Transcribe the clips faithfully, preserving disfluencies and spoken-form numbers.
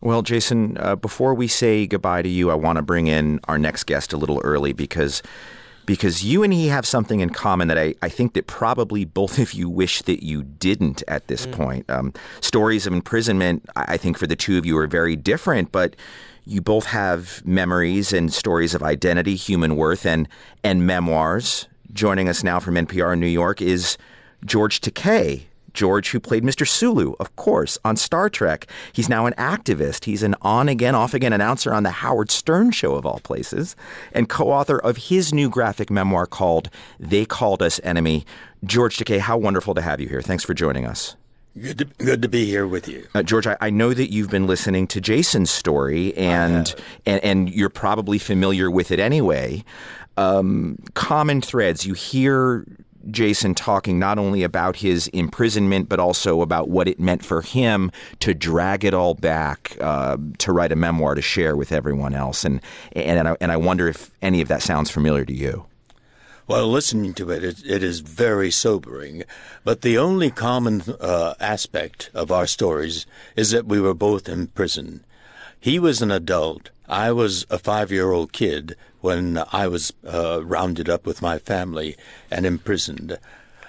Well, Jason, uh, before we say goodbye to you, I want to bring in our next guest a little early because because you and he have something in common that I, I think that probably both of you wish that you didn't at this mm. point. Um, stories of imprisonment, I think for the two of you are very different, but you both have memories and stories of identity, human worth, and and memoirs. Joining us now from N P R in New York is George Takei. George, who played Mister Sulu, of course, on Star Trek. He's now an activist. He's an on-again, off-again announcer on the Howard Stern Show, of all places, and co-author of his new graphic memoir called They Called Us Enemy. George Takei, how wonderful to have you here. Thanks for joining us. Good to, good to be here with you. Uh, George, I, I know that you've been listening to Jason's story, and and, and you're probably familiar with it anyway. Um, common threads. You hear Jason talking not only about his imprisonment, but also about what it meant for him to drag it all back, uh, to write a memoir to share with everyone else. And, and, I, and I wonder if any of that sounds familiar to you. Well, listening to it, it, it is very sobering. But the only common uh, aspect of our stories is that we were both in prison. He was an adult. I was a five-year-old kid when I was uh, rounded up with my family and imprisoned.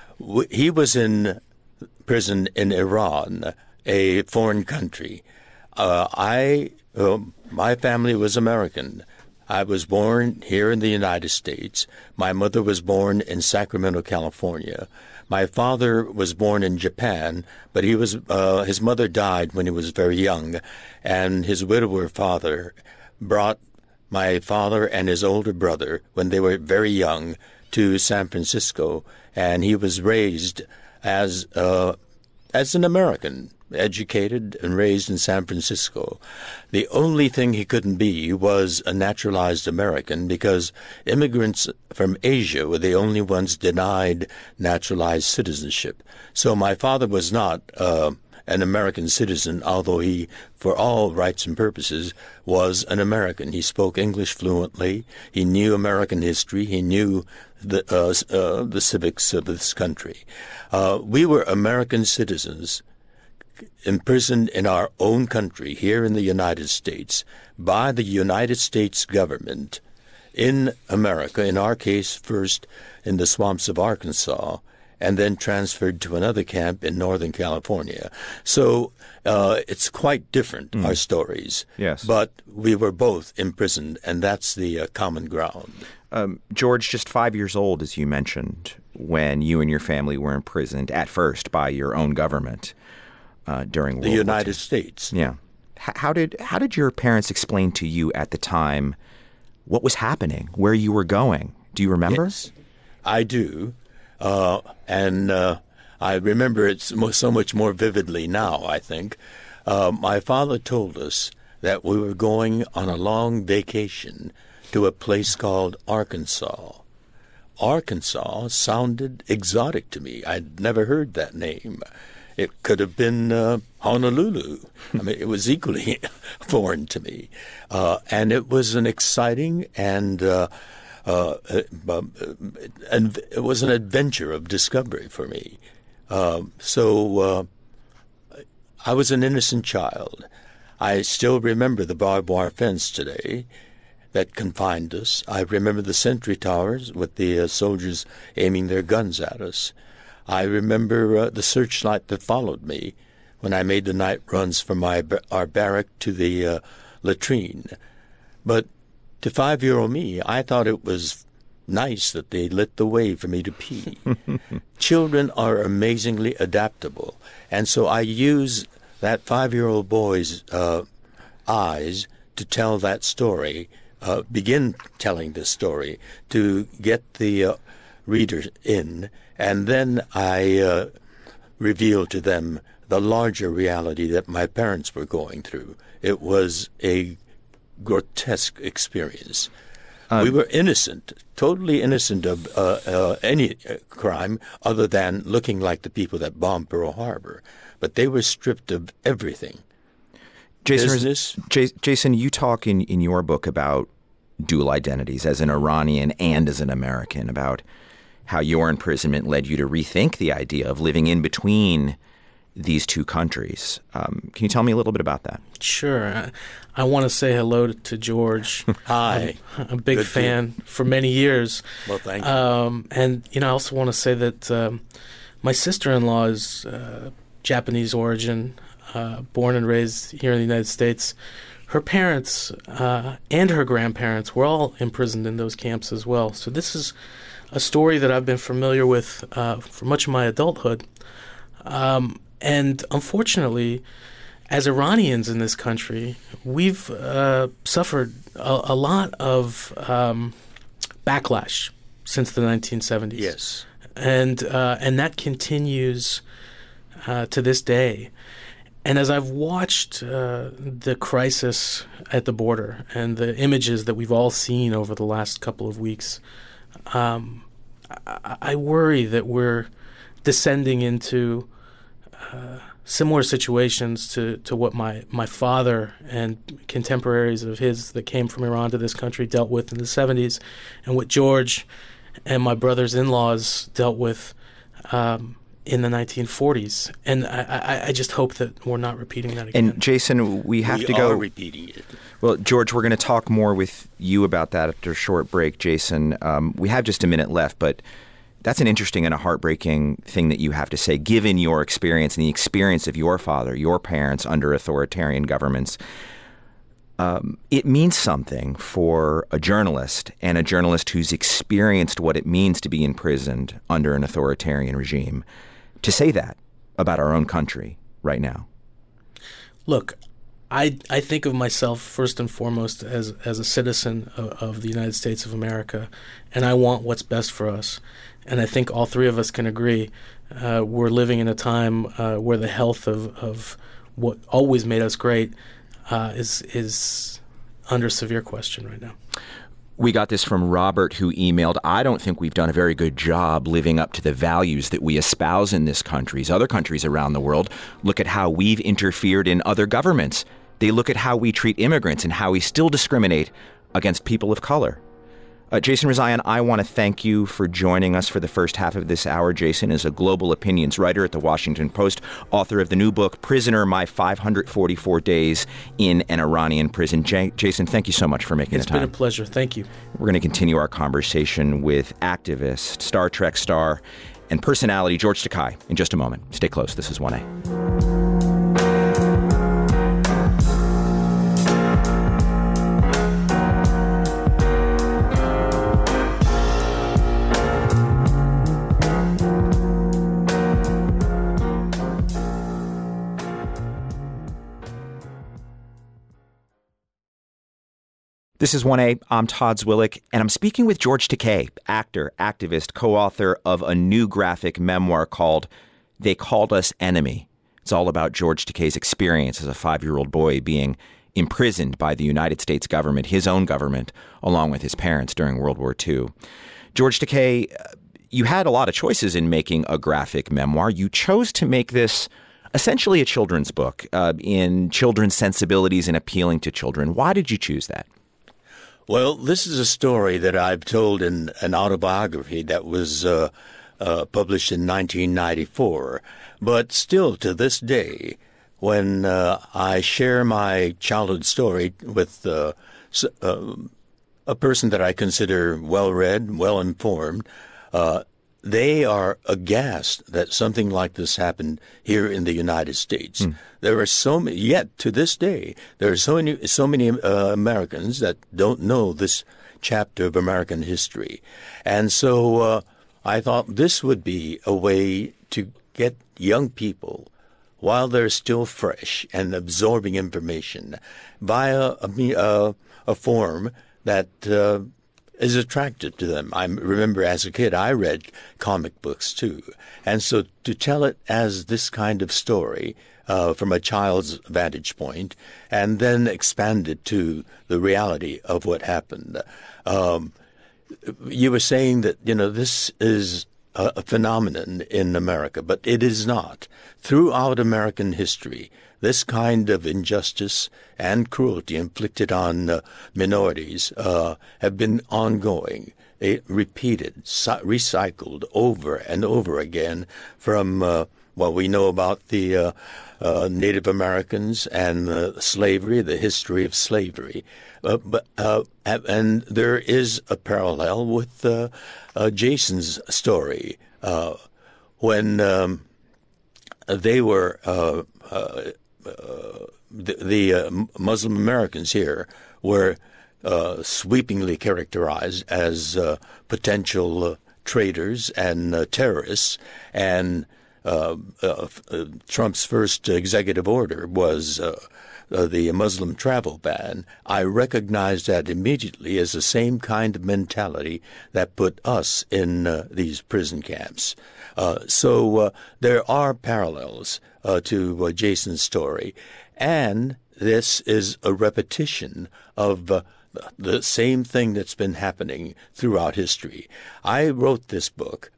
He was in prison in Iran, a foreign country. Uh, I, uh, my family was American. I was born here in the United States. My mother was born in Sacramento, California. My father was born in Japan, but he was uh, his mother died when he was very young, and his widower father brought my father and his older brother, when they were very young, to San Francisco, and he was raised as uh, as an American, educated and raised in San Francisco. The only thing he couldn't be was a naturalized American, because immigrants from Asia were the only ones denied naturalized citizenship. So my father was not uh, an American citizen, although he, for all rights and purposes, was an American. He spoke English fluently. He knew American history. He knew the uh, uh, the civics of this country. Uh, we were American citizens imprisoned in our own country, here in the United States, by the United States government in America, in our case first in the swamps of Arkansas, and then transferred to another camp in Northern California. So uh, it's quite different, mm. our stories. Yes. But we were both imprisoned, and that's the uh, common ground. Um, George, just five years old, as you mentioned, when you and your family were imprisoned, at first by your own government uh, during World the War United Two. States. Yeah. H- how did how did your parents explain to you at the time what was happening, where you were going? Do you remember? Yes, I do. Uh, and uh, I remember it so much more vividly now, I think. Uh, my father told us that we were going on a long vacation to a place called Arkansas. Arkansas sounded exotic to me. I'd never heard that name. It could have been uh, Honolulu. I mean, it was equally foreign to me. Uh, and it was an exciting and uh, Uh, uh, and it was an adventure of discovery for me. Uh, so uh, I was an innocent child. I still remember the barbed wire fence today that confined us. I remember the sentry towers with the uh, soldiers aiming their guns at us. I remember uh, the searchlight that followed me when I made the night runs from my our barrack to the uh, latrine. But to five-year-old me, I thought it was nice that they lit the way for me to pee. Children are amazingly adaptable, and so I use that five-year-old boy's uh, eyes to tell that story, uh, begin telling this story, to get the uh, reader in, and then I uh, reveal to them the larger reality that my parents were going through. It was a grotesque experience. Um, we were innocent, totally innocent of uh, uh, any uh, crime other than looking like the people that bombed Pearl Harbor. But they were stripped of everything. Jason, Business. J- Jason, you talk in, in your book about dual identities as an Iranian and as an American, about how your imprisonment led you to rethink the idea of living in between these two countries. Um, can you tell me a little bit about that? Sure. I, I want to say hello to George. Hi. I'm a big Good fan to... for many years. Well, thank you. Um, and, you know, I also want to say that um, my sister-in-law is uh, Japanese origin, uh, born and raised here in the United States. Her parents uh, and her grandparents were all imprisoned in those camps as well. So this is a story that I've been familiar with uh, for much of my adulthood. Um, and unfortunately, as Iranians in this country, we've uh, suffered a, a lot of um, backlash since the nineteen seventies. Yes. And, uh, and that continues uh, to this day. And as I've watched uh, the crisis at the border and the images that we've all seen over the last couple of weeks, um, I, I worry that we're descending into uh, similar situations to, to what my, my father and contemporaries of his that came from Iran to this country dealt with in the seventies, and what George and my brothers-in-laws dealt with um, in the nineteen forties. And I, I, I just hope that we're not repeating that again. And Jason, we have we to go. are repeating it. Well, George, we're going to talk more with you about that after a short break, Jason. Um, we have just a minute left, but that's an interesting and a heartbreaking thing that you have to say, given your experience and the experience of your father, your parents under authoritarian governments. Um, it means something for a journalist, and a journalist who's experienced what it means to be imprisoned under an authoritarian regime, to say that about our own country right now. Look, I I think of myself first and foremost as as a citizen of, of the United States of America, and I want what's best for us. And I think all three of us can agree uh, we're living in a time uh, where the health of, of what always made us great uh, is is under severe question right now. We got this from Robert, who emailed, I don't think we've done a very good job living up to the values that we espouse in this country. Other countries around the world look at how we've interfered in other governments. They look at how we treat immigrants and how we still discriminate against people of color. Uh, Jason Rezaian, I want to thank you for joining us for the first half of this hour. Jason is a global opinions writer at The Washington Post, author of the new book, Prisoner, My five hundred forty-four Days in an Iranian Prison. J- Jason, thank you so much for making it's the time. It's been a pleasure. Thank you. We're going to continue our conversation with activist, Star Trek star, and personality George Takei in just a moment. Stay close. This is one A. This is one A. I'm Todd Zwillich, and I'm speaking with George Takei, actor, activist, co-author of a new graphic memoir called They Called Us Enemy. It's all about George Takei's experience as a five-year-old boy being imprisoned by the United States government, his own government, along with his parents during World War Two. George Takei, you had a lot of choices in making a graphic memoir. You chose to make this essentially a children's book uh, in children's sensibilities and appealing to children. Why did you choose that? Well, this is a story that I've told in an autobiography that was uh, uh, published in nineteen ninety-four. But still, to this day, when uh, I share my childhood story with uh, uh, a person that I consider well-read, well-informed, uh, they are aghast that something like this happened here in the United States. Hmm. There are so many, yet to this day, there are so many, so many uh, Americans that don't know this chapter of American history. And so uh, I thought this would be a way to get young people, while they're still fresh and absorbing information, via a, a, a form that uh, is attractive to them. I remember as a kid, I read comic books too. And so to tell it as this kind of story uh, from a child's vantage point, and then expand it to the reality of what happened. Um, you were saying that, you know, this is a, a phenomenon in America, but it is not. Throughout American history, this kind of injustice and cruelty inflicted on uh, minorities uh, have been ongoing, it, repeated, si- recycled over and over again from uh, well, we know about the uh, uh, Native Americans and uh, slavery, the history of slavery. Uh, but uh, and there is a parallel with uh, uh, Jason's story. Uh, when um, they were uh, uh, uh, the, the uh, Muslim Americans here were uh, sweepingly characterized as uh, potential uh, traitors and uh, terrorists, and uh, uh, uh, Trump's first executive order was uh, uh, the Muslim travel ban. I recognized that immediately as the same kind of mentality that put us in uh, these prison camps. Uh, so uh, there are parallels uh, to uh, Jason's story, and this is a repetition of uh, the same thing that's been happening throughout history. I wrote this book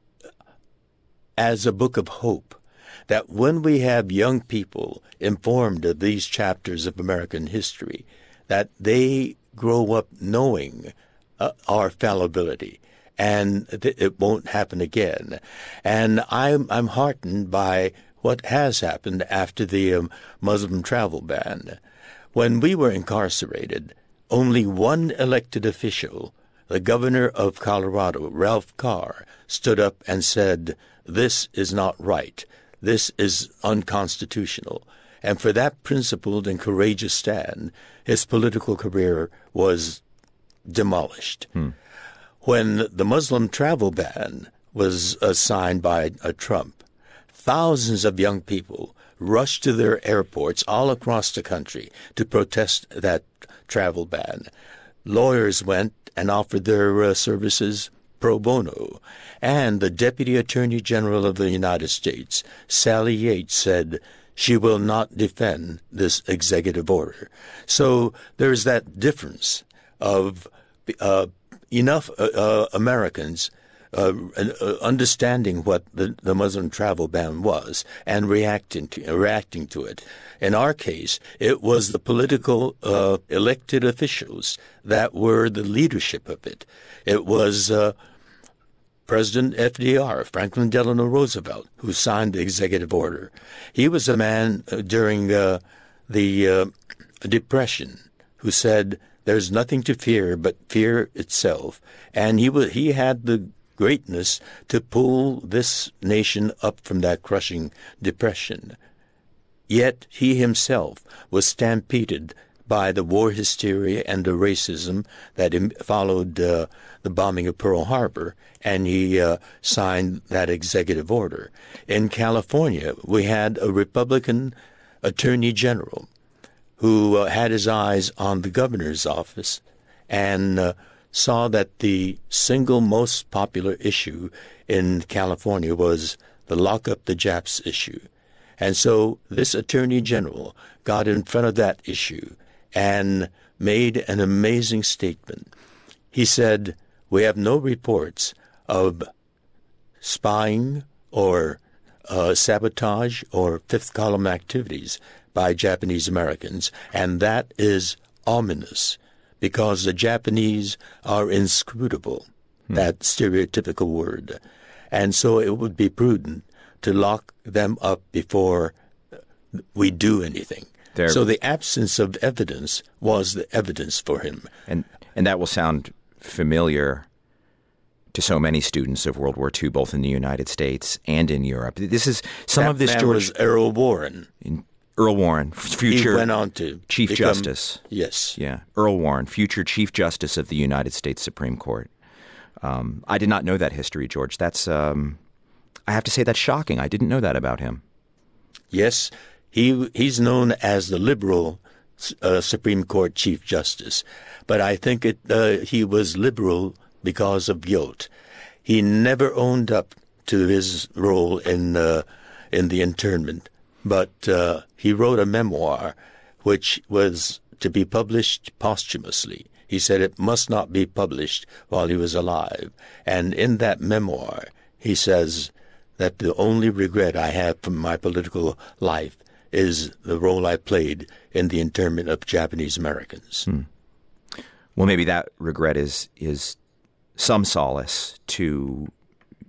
as a book of hope, that when we have young people informed of these chapters of American history, that they grow up knowing uh, our fallibility, and th- it won't happen again. And I'm, I'm heartened by what has happened after the um, Muslim travel ban. When we were incarcerated, only one elected official, the governor of Colorado, Ralph Carr, stood up and said, "This is not right. This is unconstitutional." And for that principled and courageous stand, his political career was demolished. Hmm. When the Muslim travel ban was uh, signed by uh, Trump, thousands of young people rushed to their airports all across the country to protest that travel ban. Lawyers went and offered their uh, services pro bono, and the Deputy Attorney General of the United States, Sally Yates, said she will not defend this executive order. So there's that difference of uh, enough uh, uh, Americans Uh, uh, understanding what the, the Muslim travel ban was and reacting to, uh, reacting to it. In our case, it was the political uh, elected officials that were the leadership of it. It was uh, President F D R, Franklin Delano Roosevelt, who signed the executive order. He was a man uh, during uh, the uh, Depression who said, "There's nothing to fear but fear itself," and he was, he had the greatness to pull this nation up from that crushing depression. Yet he himself was stampeded by the war hysteria and the racism that im- followed uh, the bombing of Pearl Harbor, and he uh, signed that executive order. In California, we had a Republican attorney general who uh, had his eyes on the governor's office and uh, saw that the single most popular issue in California was the lock up the Japs issue. And so this attorney general got in front of that issue and made an amazing statement. He said, "We have no reports of spying or uh, sabotage or fifth column activities by Japanese Americans, and that is ominous, because the Japanese are inscrutable," hmm. that stereotypical word. And so it would be prudent to lock them up before we do anything. There, so the absence of evidence was the evidence for him. And and that will sound familiar to so many students of World War Two, both in the United States and in Europe. This is some that of this man George was Earl Warren. In, Earl Warren, future he went on to Chief become, Justice. Yes. Yeah. Earl Warren, future Chief Justice of the United States Supreme Court. Um, I did not know that history, George. That's, um, I have to say, that's shocking. I didn't know that about him. Yes. He He's known as the liberal uh, Supreme Court Chief Justice. But I think it uh, he was liberal because of guilt. He never owned up to his role in, uh, in the internment. But uh, he wrote a memoir which was to be published posthumously. He said it must not be published while he was alive. And in that memoir, he says that the only regret I have from my political life is the role I played in the internment of Japanese Americans. Hmm. Well, maybe that regret is is some solace to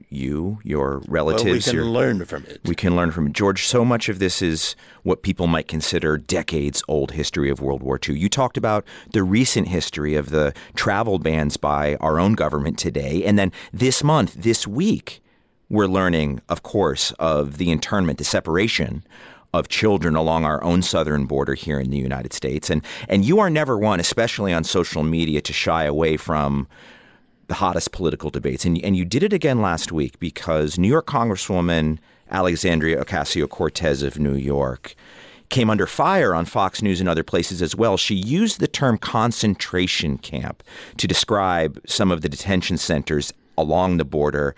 you, your relatives. Well, we can your, learn from it. We can learn from it. George, so much of this is what people might consider decades-old history of World War Two. You talked about the recent history of the travel bans by our own government today. And then this month, this week, we're learning, of course, of the internment, the separation of children along our own southern border here in the United States. And and you are never one, especially on social media, to shy away from the hottest political debates. And, and you did it again last week because New York Congresswoman Alexandria Ocasio-Cortez of New York came under fire on Fox News and other places as well. She used the term concentration camp to describe some of the detention centers along the border.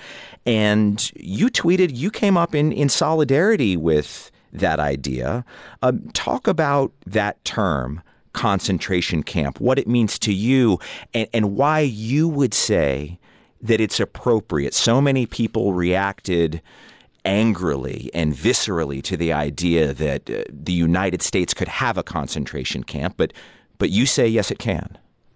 And you tweeted you came up in, in solidarity with that idea. Um, talk about that term, concentration camp, what it means to you, and, and why you would say that it's appropriate. So many people reacted angrily and viscerally to the idea that uh, the United States could have a concentration camp, but but you say yes, it can.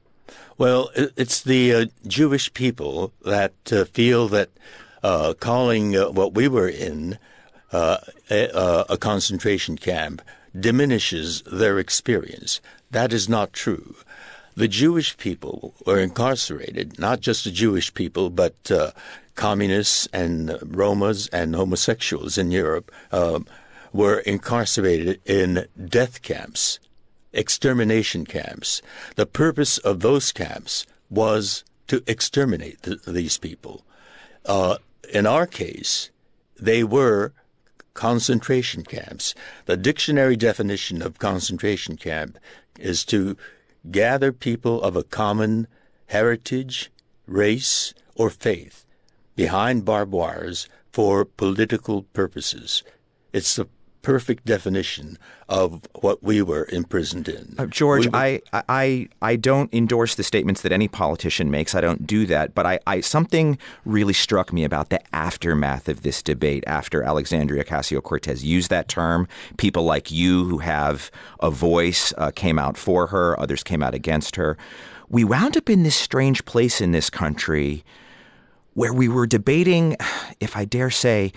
Well, it's the uh, Jewish people that uh, feel that uh, calling uh, what we were in uh, a, a concentration camp diminishes their experience. That is not true. The Jewish people were incarcerated, not just the Jewish people, but uh, communists and Romas and homosexuals in Europe uh, were incarcerated in death camps, extermination camps. The purpose of those camps was to exterminate th- these people. Uh, in our case, they were concentration camps. The dictionary definition of concentration camp is to gather people of a common heritage, race, or faith behind barbed wires for political purposes. It's the perfect definition of what we were imprisoned in. Uh, George, we were, I, I I don't endorse the statements that any politician makes. I don't do that. But I, I something really struck me about the aftermath of this debate after Alexandria Ocasio-Cortez used that term. People like you who have a voice uh, came out for her. Others came out against her. We wound up in this strange place in this country where we were debating, if I dare say,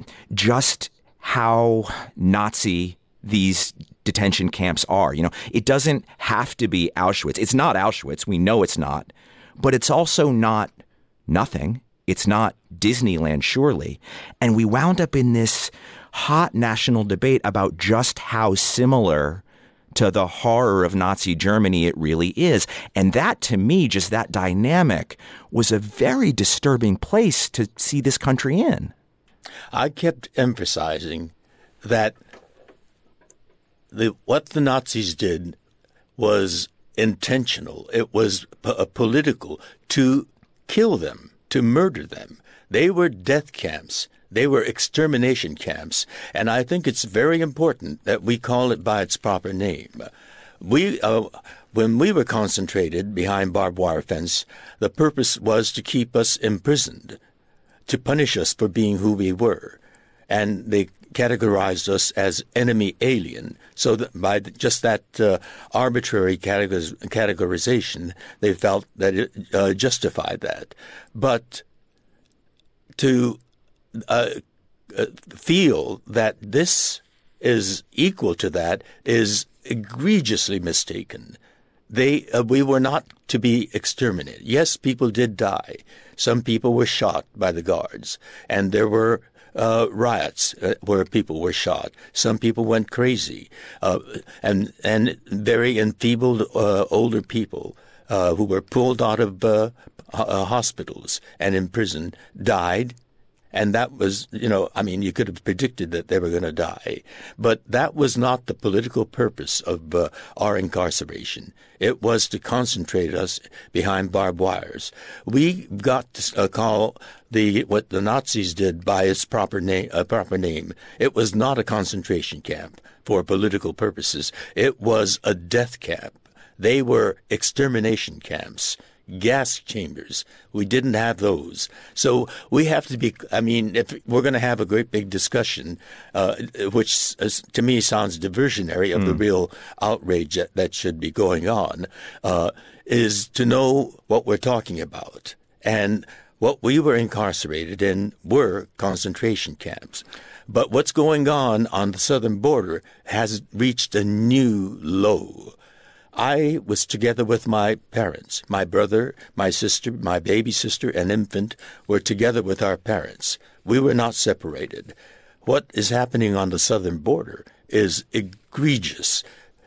just how Nazi these detention camps are. You know, it doesn't have to be Auschwitz. It's not Auschwitz. We know it's not. But it's also not nothing. It's not Disneyland, surely. And we wound up in this hot national debate about just how similar to the horror of Nazi Germany it really is. And that, to me, just that dynamic was a very disturbing place to see this country in. I kept emphasizing that the what the Nazis did was intentional. It was p- political to kill them, to murder them. They were death camps. They were extermination camps. And I think it's very important that we call it by its proper name. We, uh, when we were concentrated behind barbed wire fence, the purpose was to keep us imprisoned, to punish us for being who we were. And they categorized us as enemy alien. So that by just that uh, arbitrary categoriz- categorization, they felt that it uh, justified that. But to uh, uh, feel that this is equal to that is egregiously mistaken. They, uh, we were not to be exterminated. Yes, people did die. Some people were shot by the guards, and there were uh, riots uh, where people were shot. Some people went crazy, uh, and and very enfeebled uh, older people uh, who were pulled out of uh, uh, hospitals and imprisoned died. And that was, you know, I mean, you could have predicted that they were going to die. But that was not the political purpose of uh, our incarceration. It was to concentrate us behind barbed wires. We got to uh, call the what the Nazis did by its proper name. Uh, proper name. It was not a concentration camp for political purposes. It was a death camp. They were extermination camps. Gas chambers. We didn't have those. So we have to be, I mean, if we're going to have a great big discussion, uh, which is, to me sounds diversionary of mm. the real outrage that, that should be going on, uh, is to know what we're talking about. And What we were incarcerated in were concentration camps. But what's going on on the southern border has reached a new low. I was together with my parents. My brother, my sister, my baby sister, and infant were together with our parents. We were not separated. What is happening on the southern border is egregious.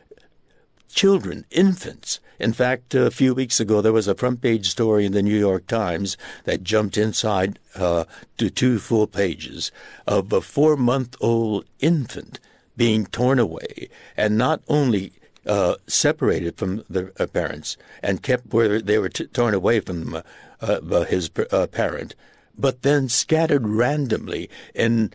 Children, infants. In fact, a few weeks ago, there was a front-page story in the New York Times that jumped inside uh, to two full pages of a four-month-old infant being torn away, and not only uh, separated from the uh, parents and kept where they were t- torn away from uh, uh, his uh, parent, but then scattered randomly in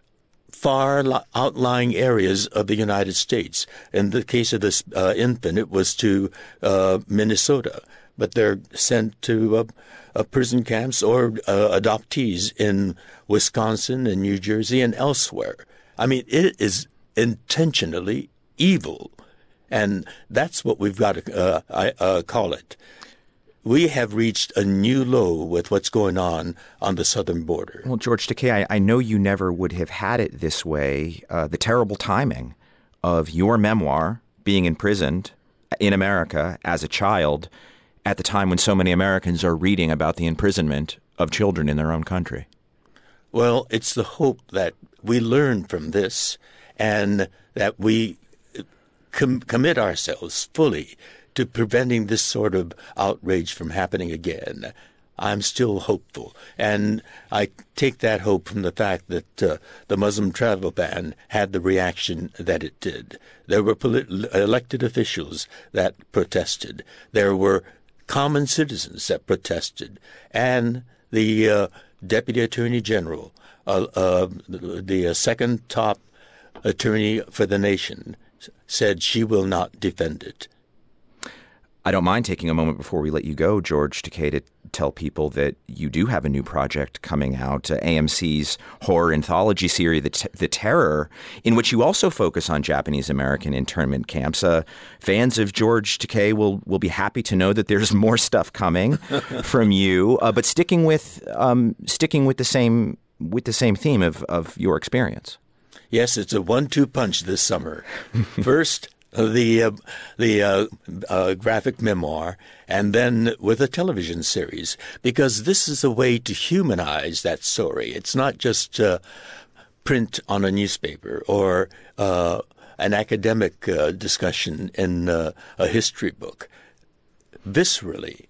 far outlying areas of the United States. In the case of this uh, infant, it was to uh, Minnesota, but they're sent to uh, uh, prison camps or uh, adoptees in Wisconsin and New Jersey and elsewhere. I mean, it is intentionally evil, and that's what we've got to uh, I, uh, call it. We have reached a new low with what's going on on the southern border. Well, George Takei, I, I know you never would have had it this way. Uh, the terrible timing of your memoir being imprisoned in America as a child at the time when so many Americans are reading about the imprisonment of children in their own country. Well, it's the hope that we learn from this and that we com- commit ourselves fully to preventing this sort of outrage from happening again. I'm still hopeful, and I take that hope from the fact that uh, the Muslim travel ban had the reaction that it did. There were polit- elected officials that protested. There were common citizens that protested, and the uh, Deputy Attorney General, uh, uh, the, the uh, second top attorney for the nation, said she will not defend it. I don't mind taking a moment before we let you go, George Takei, to tell people that you do have a new project coming out, uh, A M C's horror anthology series, The, T- The Terror, in which you also focus on Japanese-American internment camps. Uh, fans of George Takei will, will be happy to know that there's more stuff coming from you, uh, but sticking with um, sticking with the same with the same theme of, of your experience. Yes, it's a one two punch this summer. First, the uh, the uh, uh, graphic memoir, and then with a television series, because this is a way to humanize that story. It's not just uh, print on a newspaper or uh, an academic uh, discussion in uh, a history book. Viscerally,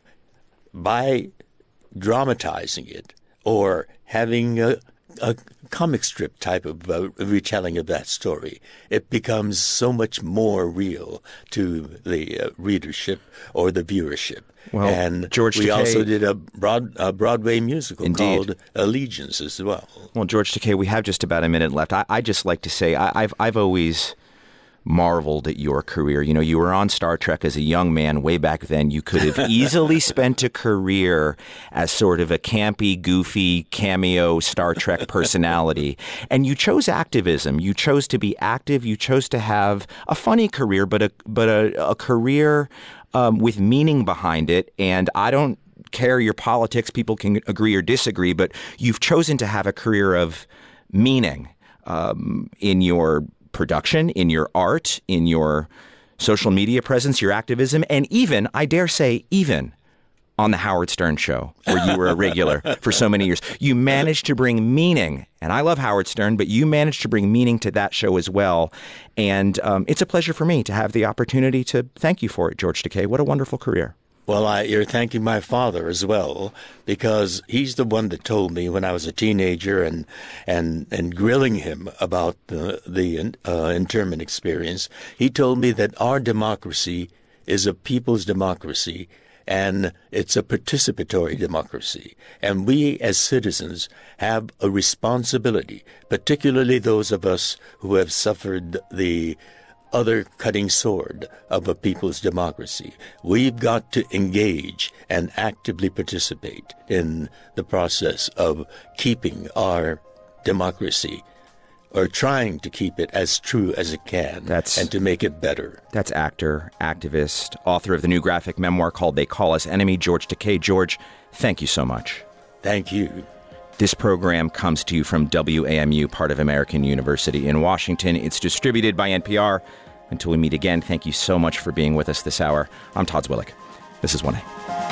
by dramatizing it or having a, a comic strip type of uh, retelling of that story, it becomes so much more real to the uh, readership or the viewership. Well, and George we Takei, also did a, broad, a Broadway musical indeed. called Allegiance as well. Well, George Takei, we have just about a minute left. I, I just like to say I, I've I've always marveled at your career. You know, you were on Star Trek as a young man way back then. You could have easily spent a career as sort of a campy, goofy, cameo Star Trek personality. And you chose activism. You chose to be active. You chose to have a funny career, but a but a, a career um, with meaning behind it. And I don't care your politics. People can agree or disagree, but you've chosen to have a career of meaning um, in your production, in your art, in your social media presence, your activism, and even, I dare say, even on the Howard Stern show, where you were a regular for so many years. You managed to bring meaning, and I love Howard Stern, but you managed to bring meaning to that show as well. And um, it's a pleasure for me to have the opportunity to thank you for it, George Takei. What a wonderful career. Well, I, you're thanking my father as well, because he's the one that told me when I was a teenager and and, and grilling him about the, the uh, internment experience. He told me that our democracy is a people's democracy, and it's a participatory democracy. And we as citizens have a responsibility, particularly those of us who have suffered the other cutting sword of a people's democracy. We've got to engage and actively participate in the process of keeping our democracy, or trying to keep it as true as it can, That's, and to make it better. That's actor, activist, author of the new graphic memoir called They Call Us Enemy, George Takei. George, thank you so much. Thank you. This program comes to you from W A M U, part of American University in Washington. It's distributed by N P R. Until we meet again, thank you so much for being with us this hour. I'm Todd Zwillich. This is one A.